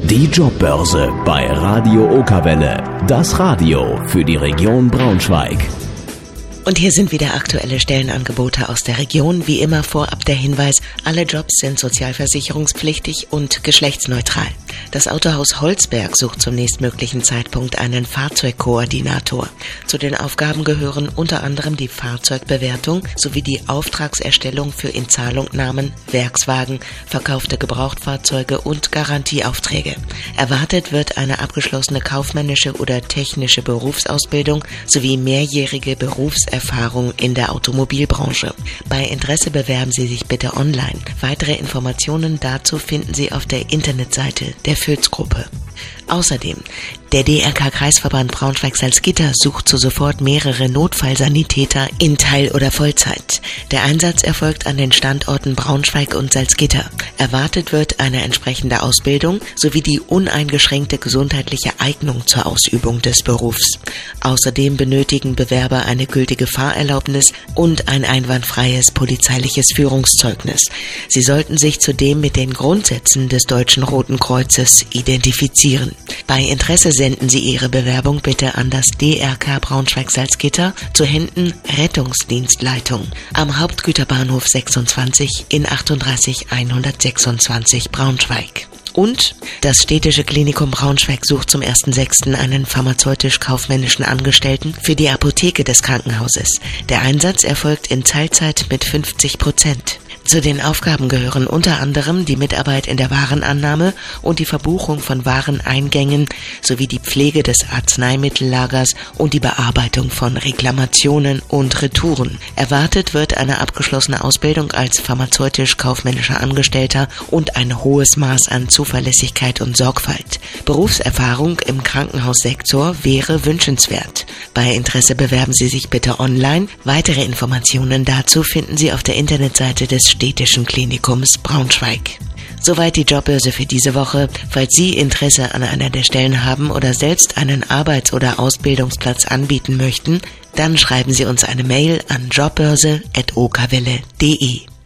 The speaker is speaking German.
Die Jobbörse bei Radio Okerwelle. Das Radio für die Region Braunschweig. Und hier sind wieder aktuelle Stellenangebote aus der Region. Wie immer vorab der Hinweis, alle Jobs sind sozialversicherungspflichtig und geschlechtsneutral. Das Autohaus Holzberg sucht zum nächstmöglichen Zeitpunkt einen Fahrzeugkoordinator. Zu den Aufgaben gehören unter anderem die Fahrzeugbewertung sowie die Auftragserstellung für Inzahlungnahmen, Werkswagen, verkaufte Gebrauchtfahrzeuge und Garantieaufträge. Erwartet wird eine abgeschlossene kaufmännische oder technische Berufsausbildung sowie mehrjährige Berufserfahrung in der Automobilbranche. Bei Interesse bewerben Sie sich bitte online. Weitere Informationen dazu finden Sie auf der Internetseite der Völz-Gruppe. Außerdem, der DRK-Kreisverband Braunschweig-Salzgitter sucht zu sofort mehrere Notfallsanitäter in Teil- oder Vollzeit. Der Einsatz erfolgt an den Standorten Braunschweig und Salzgitter. Erwartet wird eine entsprechende Ausbildung sowie die uneingeschränkte gesundheitliche Eignung zur Ausübung des Berufs. Außerdem benötigen Bewerber eine gültige Fahrerlaubnis und ein einwandfreies polizeiliches Führungszeugnis. Sie sollten sich zudem mit den Grundsätzen des Deutschen Roten Kreuzes identifizieren. Bei Interesse senden Sie Ihre Bewerbung bitte an das DRK Braunschweig-Salzgitter zu Händen Rettungsdienstleitung am Hauptgüterbahnhof 26 in 38126 Braunschweig. Und das Städtische Klinikum Braunschweig sucht zum 1.6. einen pharmazeutisch-kaufmännischen Angestellten für die Apotheke des Krankenhauses. Der Einsatz erfolgt in Teilzeit mit 50%. Zu den Aufgaben gehören unter anderem die Mitarbeit in der Warenannahme und die Verbuchung von Wareneingängen sowie die Pflege des Arzneimittellagers und die Bearbeitung von Reklamationen und Retouren. Erwartet wird eine abgeschlossene Ausbildung als pharmazeutisch-kaufmännischer Angestellter und ein hohes Maß an Zuverlässigkeit und Sorgfalt. Berufserfahrung im Krankenhaussektor wäre wünschenswert. Bei Interesse bewerben Sie sich bitte online. Weitere Informationen dazu finden Sie auf der Internetseite des Städtischen Klinikums Braunschweig. Soweit die Jobbörse für diese Woche. Falls Sie Interesse an einer der Stellen haben oder selbst einen Arbeits- oder Ausbildungsplatz anbieten möchten, dann schreiben Sie uns eine Mail an jobbörse@okerwelle.de.